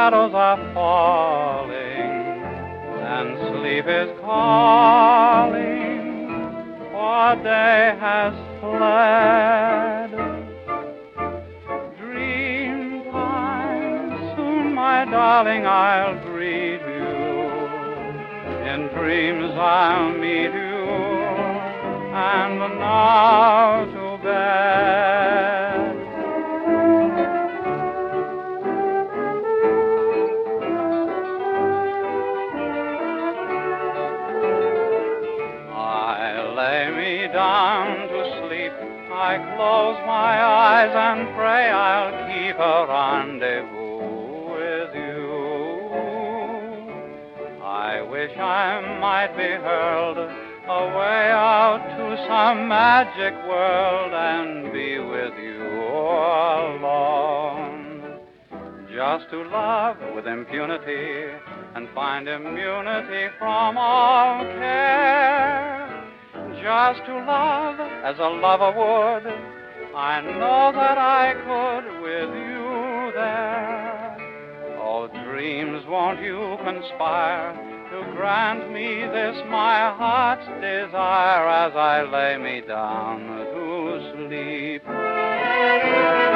shadows are falling, and sleep is calling, for day has fled. Dream time, soon, my darling, I'll greet you. In dreams I'll meet you, and now to bed. I lay me down to sleep, I close my eyes and pray I'll keep a rendezvous with you. I wish I might be hurled away out to some magic world and be with you alone. Just to love with impunity and find immunity from all care. Just to love as a lover would, I know that I could with you there. Oh, dreams, won't you conspire to grant me this my heart's desire as I lay me down to sleep?